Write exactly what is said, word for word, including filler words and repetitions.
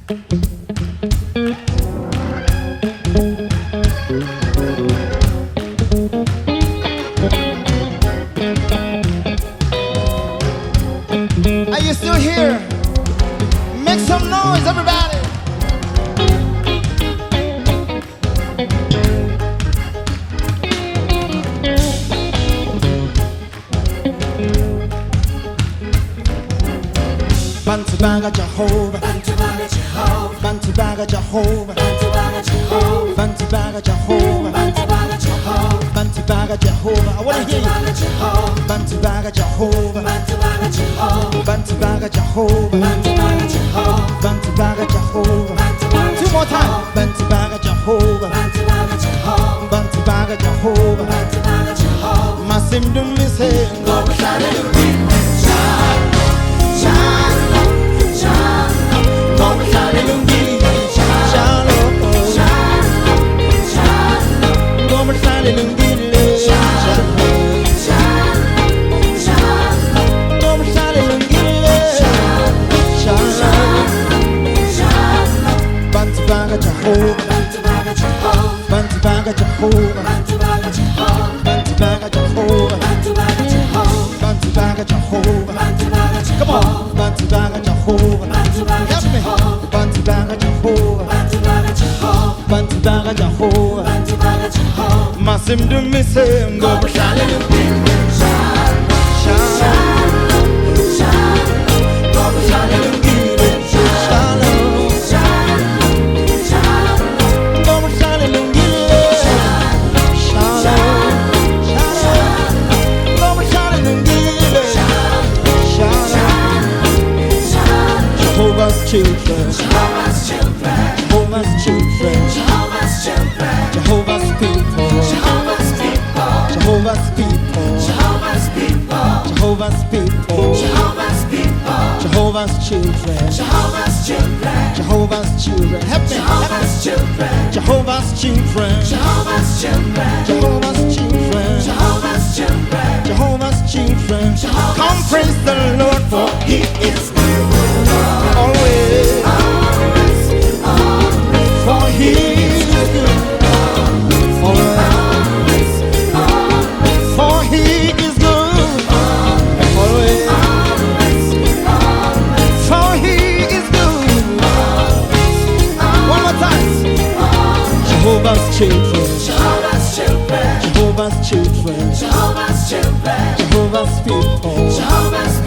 Are you still here? Make some noise, everybody. Bantubaga Jehovah, Bantubaga Jehovah, Bantubaga Jehovah, Bantubaga Jehovah, Bantubaga Jehovah, Bantubaga Jehovah, Bantubaga Jehovah. I wanna hear you. Bantubaga Jehovah, Bantubaga Jehovah, Bantubaga Jehovah, Bantubaga Jehovah, Bantubaga Jehovah, Bantubaga Jehovah. Two more times. Bantubaga Jehovah, Bantubaga Jehovah, Bantubaga Jehovah, Bantubaga Jehovah. Masim dum mi say, Go with hallelujah, Shalom, Shalom, go with hallelujah, Shalom, Shalom, Shalom, go with hallelujah, Shalom, Shalom, Shalom, go with hallelujah, Shalom. Shalom, Bantubaga Jehovah, Bantubaga Jehovah, Bantubaga Jehovah, Bantubaga Jehovah, Bantubaga Jehovah, Bantubaga Jehovah, Bantubaga Jehovah. Bantubaga Come Jehovah, on, Bantubaga Jehovah. Bantubaga Help me. Jehovah, Bantubaga Jehovah, Bantubaga Jehovah, Bantubaga Jehovah. Bantubaga Jehovah. Masim dum mi say, go with hallelujah, Shalom, Shalom, Shalom, go with hallelujah, Shalom, Shalom, Shalom, go with hallelujah, Shalom, Shalom, go with hallelujah, Shalom. Jehovah's children, Jehovah's children, Jehovah's children, Jehovah's children, Jehovah's people, Jehovah's people, Jehovah's people, Jehovah's people, Jehovah's people, Jehovah's people, Jehovah's children, Jehovah's children, Jehovah's children. Help me, help me. Jehovah's children, Jehovah's children, Jehovah's children, Jehovah's children, Jehovah's children, Jehovah's children. Come praise the Lord, for He is always, always, always, for He is good, always, always, always, for He is good, always, always, always, for He is good. One more time. Jehovah's children, Jehovah's children, Jehovah's children, Jehovah's children, Jehovah's people, Jehovah's